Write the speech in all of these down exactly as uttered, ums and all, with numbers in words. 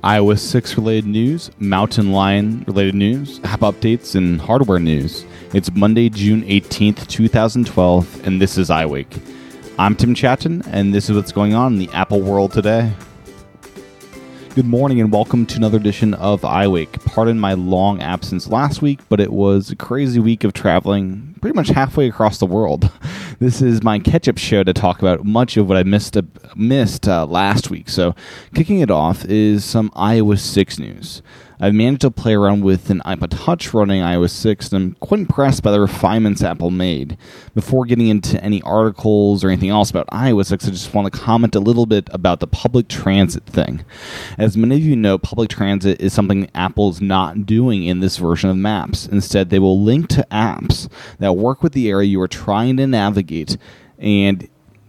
iOS six related news, Mountain Lion related news, app updates, and hardware news. It's Monday, June eighteenth, twenty twelve, and this is iWake. I'm Tim Chatton, and this is what's going on in the Apple world today. Good morning and welcome to another edition of iWake. Pardon my long absence last week, but it was a crazy week of traveling pretty much halfway across the world. This is my catch-up show to talk about much of what I missed uh, missed uh, last week. So kicking it off is some iOS six news. I've managed to play around with an iPod Touch running iOS six, and I'm quite impressed by the refinements Apple made. Before getting into any articles or anything else about iOS six, I just want to comment a little bit about the public transit thing. As many of you know, public transit is something Apple is not doing in this version of Maps. Instead, they will link to apps that work with the area you are trying to navigate and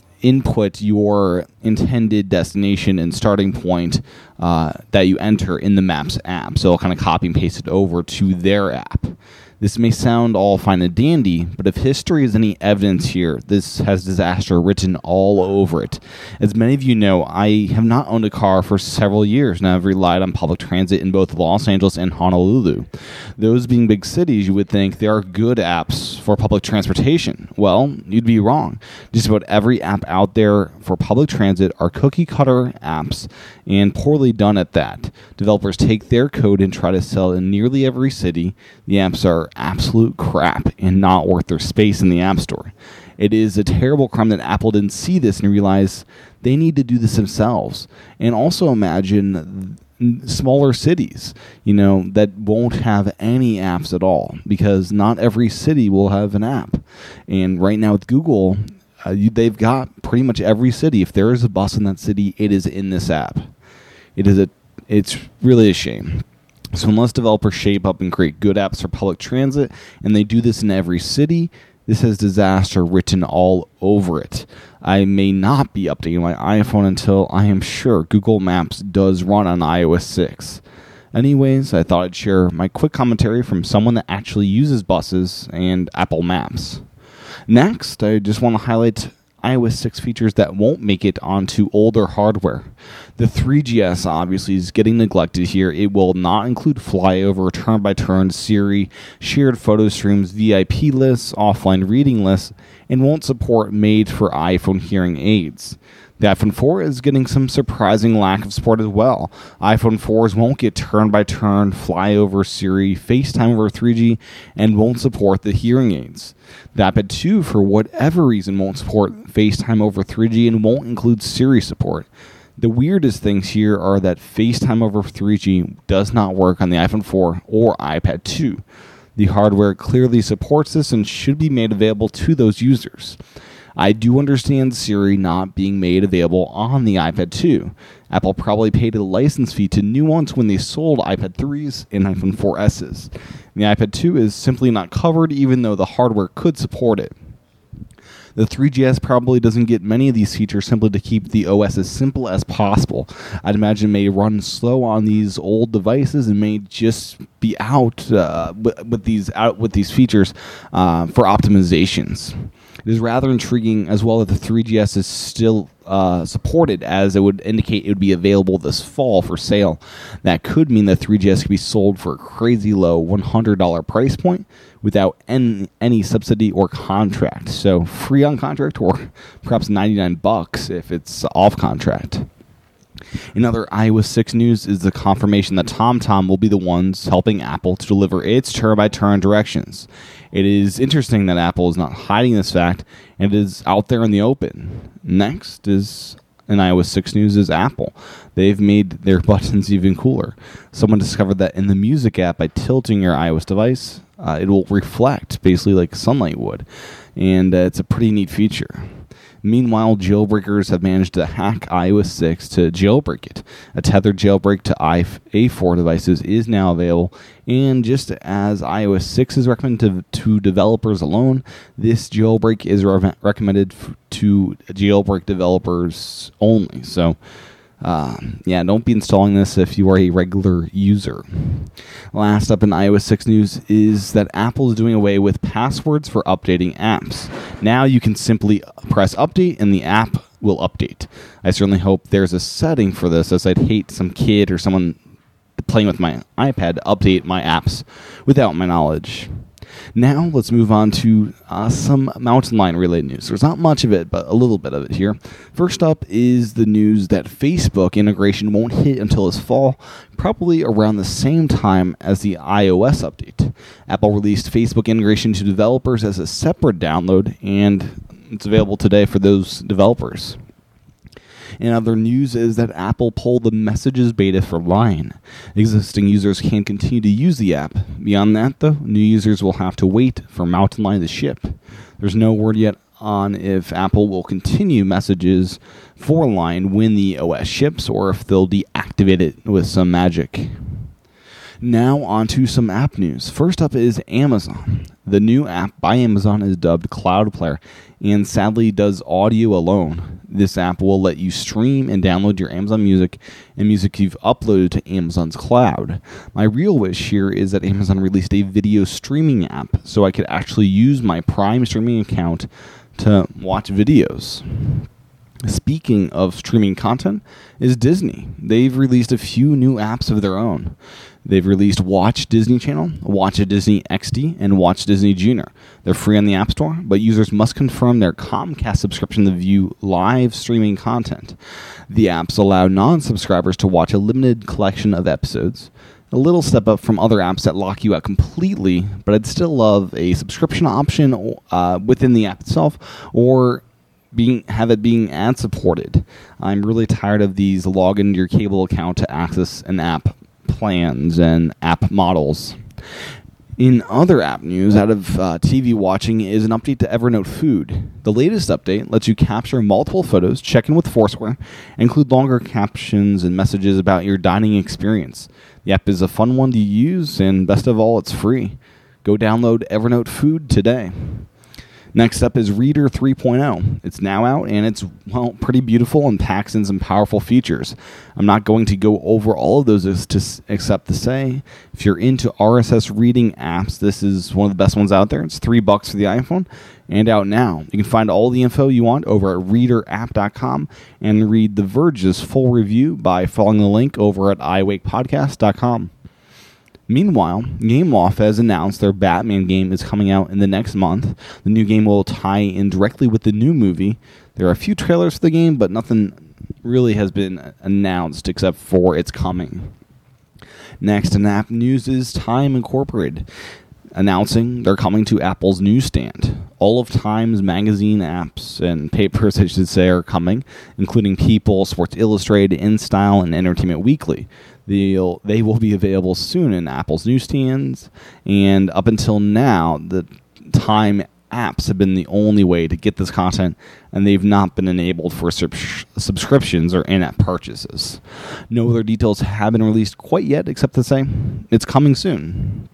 input your intended destination and starting point uh, that you enter in the Maps app. So I'll kind of copy and paste it over to their app. This may sound all fine and dandy, but if history is any evidence here, this has disaster written all over it. As many of you know, I have not owned a car for several years, and I've relied on public transit in both Los Angeles and Honolulu. Those being big cities, you would think there are good apps for public transportation. Well, you'd be wrong. Just about every app out there for public transit are cookie-cutter apps, and poorly done at that. Developers take their code and try to sell it in nearly every city. The apps are absolute crap and not worth their space in the App Store. It is a terrible crime that Apple didn't see this and realize they need to do this themselves. And also imagine smaller cities, you know, that won't have any apps at all, because not every city will have an app. And right now with Google, uh, you, they've got pretty much every city. If there is a bus in that city, it is in this app. It is a, it's really a shame. So unless developers shape up and create good apps for public transit, and they do this in every city, this has disaster written all over it. I may not be updating my iPhone until I am sure Google Maps does run on iOS six. Anyways, I thought I'd share my quick commentary from someone that actually uses buses and Apple Maps. Next, I just want to highlight iOS six features that won't make it onto older hardware. The three G S obviously is getting neglected here. It will not include flyover, turn-by-turn, Siri, shared photo streams, V I P lists, offline reading lists, and won't support made-for-iPhone hearing aids. The iPhone four is getting some surprising lack of support as well. iPhone fours won't get turn-by-turn, flyover, Siri, FaceTime over three G, and won't support the hearing aids. The iPad two, for whatever reason, won't support FaceTime over three G and won't include Siri support. The weirdest things here are that FaceTime over three G does not work on the iPhone four or iPad two. The hardware clearly supports this and should be made available to those users. I do understand Siri not being made available on the iPad two. Apple probably paid a license fee to Nuance when they sold iPad threes and iPhone four S's. The iPad two is simply not covered, even though the hardware could support it. The three G S probably doesn't get many of these features simply to keep the O S as simple as possible. I'd imagine it may run slow on these old devices and may just be out uh, with, with these out with these features uh, for optimizations. It is rather intriguing as well that the three G S is still uh, supported, as it would indicate it would be available this fall for sale. That could mean that three G S could be sold for a crazy low one hundred dollars price point without any, any subsidy or contract. So free on contract, or perhaps ninety-nine bucks if it's off contract. In other iOS six news is the confirmation that TomTom will be the ones helping Apple to deliver its turn-by-turn directions. It is interesting that Apple is not hiding this fact, and it is out there in the open. Next is in iOS six news is Apple. They've made their buttons even cooler. Someone discovered that in the Music app, by tilting your iOS device, uh, it will reflect, basically like sunlight would, and uh, it's a pretty neat feature. Meanwhile, jailbreakers have managed to hack iOS six to jailbreak it. A tethered jailbreak to A four devices is now available, and just as iOS six is recommended to, to developers alone, this jailbreak is re- recommended f- to jailbreak developers only. So, Uh, yeah, don't be installing this if you are a regular user. Last up in iOS six news is that Apple is doing away with passwords for updating apps. Now you can simply press update and the app will update. I certainly hope there's a setting for this, as I'd hate some kid or someone playing with my iPad to update my apps without my knowledge. Now, let's move on to uh, some Mountain Lion-related news. There's not much of it, but a little bit of it here. First up is the news that Facebook integration won't hit until this fall, probably around the same time as the iOS update. Apple released Facebook integration to developers as a separate download, and it's available today for those developers. And other news is that Apple pulled the Messages beta for Line. Existing users can continue to use the app. Beyond that, though, new users will have to wait for Mountain Lion to ship. There's no word yet on if Apple will continue Messages for Line when the O S ships, or if they'll deactivate it with some magic. Now on to some app news. First up is Amazon. The new app by Amazon is dubbed Cloud Player and sadly does audio alone. This app will let you stream and download your Amazon Music and music you've uploaded to Amazon's cloud. My real wish here is that Amazon released a video streaming app so I could actually use my Prime streaming account to watch videos. Speaking of streaming content, is Disney. They've released a few new apps of their own. They've released Watch Disney Channel, Watch a Disney X D, and Watch Disney Junior. They're free on the App Store, but users must confirm their Comcast subscription to view live streaming content. The apps allow non-subscribers to watch a limited collection of episodes. A little step up from other apps that lock you out completely, but I'd still love a subscription option uh, within the app itself, or being have it being ad supported. I'm really tired of these log into your cable account to access an app plans and app models. In other app news out of uh, T V watching is an update to Evernote Food. The latest update lets you capture multiple photos, check in with Foursquare, and include longer captions and messages about your dining experience. The app is a fun one to use, and best of all, it's free. Go download Evernote Food today. Next up is Reader three point oh. It's now out, and it's, well, pretty beautiful and packs in some powerful features. I'm not going to go over all of those to, except to say, if you're into R S S reading apps, this is one of the best ones out there. It's three bucks for the iPhone, and out now. You can find all the info you want over at reader app dot com and read The Verge's full review by following the link over at i wake podcast dot com. Meanwhile, Gameloft has announced their Batman game is coming out in the next month. The new game will tie in directly with the new movie. There are a few trailers for the game, but nothing really has been announced except for it's coming. Next in app news is Time Incorporated, announcing they're coming to Apple's newsstand. All of Time's magazine apps and papers, I should say, are coming, including People, Sports Illustrated, InStyle, and Entertainment Weekly. They'll, they will be available soon in Apple's newsstands, and up until now, the Time apps have been the only way to get this content, and they've not been enabled for sub- subscriptions or in-app purchases. No other details have been released quite yet, except to say it's coming soon.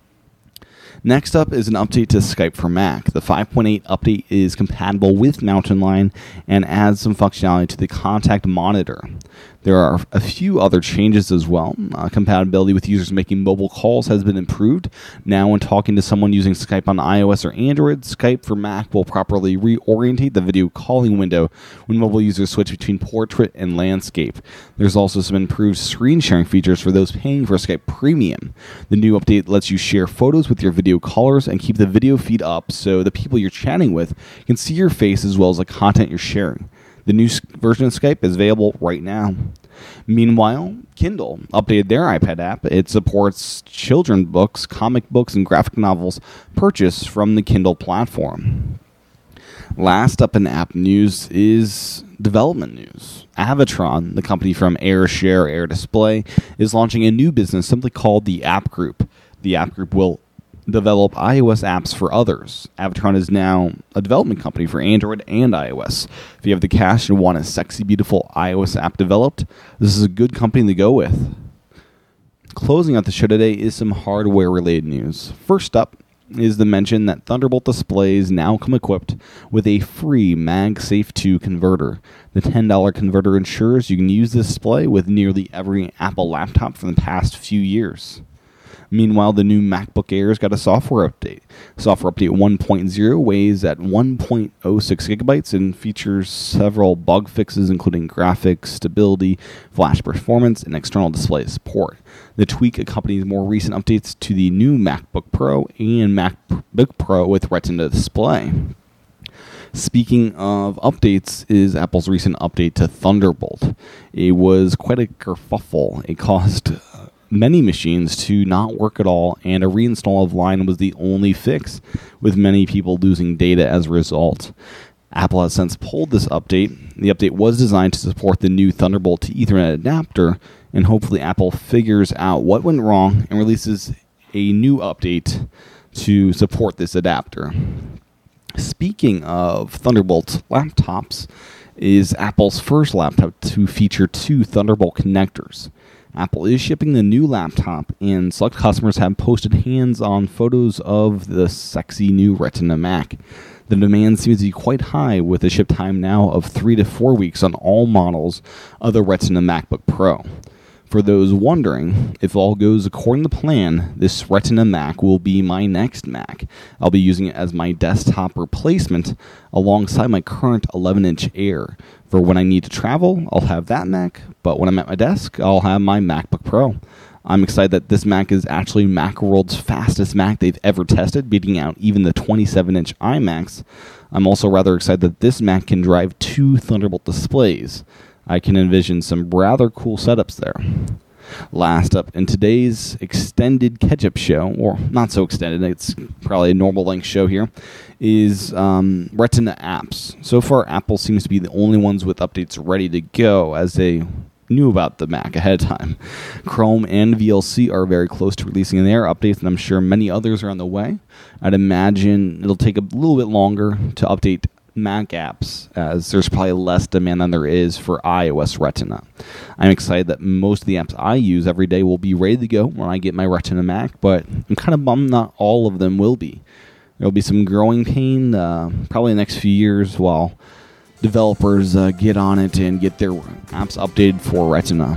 Next up is an update to Skype for Mac. The five point eight update is compatible with Mountain Lion and adds some functionality to the contact monitor. There are a few other changes as well. Uh, compatibility with users making mobile calls has been improved. Now when talking to someone using Skype on iOS or Android, Skype for Mac will properly reorientate the video calling window when mobile users switch between portrait and landscape. There's also some improved screen sharing features for those paying for Skype Premium. The new update lets you share photos with your video callers and keep the video feed up so the people you're chatting with can see your face as well as the content you're sharing. The new version of Skype is available right now. Meanwhile, Kindle updated their iPad app. It supports children's books, comic books, and graphic novels purchased from the Kindle platform. Last up in app news is development news. Avatron, the company from AirShare Air Display, is launching a new business simply called the App Group. The App Group will develop iOS apps for others. Avatron is now a development company for Android and iOS. If you have the cash and want a sexy, beautiful iOS app developed, this is a good company to go with. Closing out the show today is some hardware-related news. First up is the mention that Thunderbolt displays now come equipped with a free MagSafe two converter. The ten dollars converter ensures you can use this display with nearly every Apple laptop from the past few years. Meanwhile, the new MacBook Air's got a software update. Software update one point oh weighs at one point oh six gigabytes and features several bug fixes, including graphics, stability, flash performance, and external display support. The tweak accompanies more recent updates to the new MacBook Pro and MacBook Pro with Retina display. Speaking of updates is Apple's recent update to Thunderbolt. It was quite a kerfuffle. It caused many machines to not work at all, and a reinstall of Line was the only fix, with many people losing data as a result. Apple has since pulled this update. The update was designed to support the new Thunderbolt to Ethernet adapter, and hopefully Apple figures out what went wrong and releases a new update to support this adapter. Speaking of Thunderbolt laptops, is Apple's first laptop to feature two Thunderbolt connectors. Apple is shipping the new laptop, and select customers have posted hands-on photos of the sexy new Retina Mac. The demand seems to be quite high, with a ship time now of three to four weeks on all models of the Retina MacBook Pro. For those wondering, if all goes according to plan, this Retina Mac will be my next Mac. I'll be using it as my desktop replacement alongside my current eleven-inch Air. For when I need to travel, I'll have that Mac, but when I'm at my desk, I'll have my MacBook Pro. I'm excited that this Mac is actually Macworld's fastest Mac they've ever tested, beating out even the twenty-seven-inch iMacs. I'm also rather excited that this Mac can drive two Thunderbolt displays. I can envision some rather cool setups there. Last up in today's extended catch-up show, or not so extended, it's probably a normal length show here, is um, Retina apps. So far, Apple seems to be the only ones with updates ready to go, as they knew about the Mac ahead of time. Chrome and V L C are very close to releasing their updates, and I'm sure many others are on the way. I'd imagine it'll take a little bit longer to update Mac apps, as there's probably less demand than there is for iOS Retina. I'm excited that most of the apps I use every day will be ready to go when I get my Retina Mac, but I'm kind of bummed not all of them will be. There'll be some growing pain uh, probably in the next few years while developers uh, get on it and get their apps updated for Retina.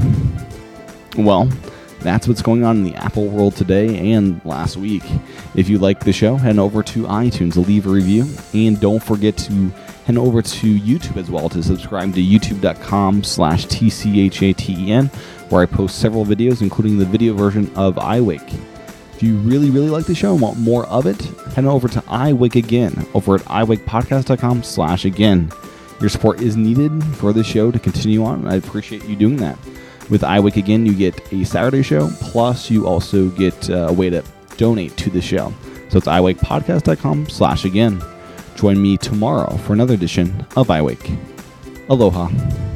Well, that's what's going on in the Apple world today and last week. If you like the show, head over to iTunes, leave a review, and don't forget to head over to YouTube as well to subscribe to youtube.com slash TCHATEN, where I post several videos, including the video version of iWake. If you really, really like the show and want more of it, head over to iWake Again over at iwakepodcast.com slash again. Your support is needed for the show to continue on, and I appreciate you doing that. With iWake Again, you get a Saturday show, plus you also get uh, a way to donate to the show. So it's iwakepodcast.com slash again. Join me tomorrow for another edition of iWake. Aloha.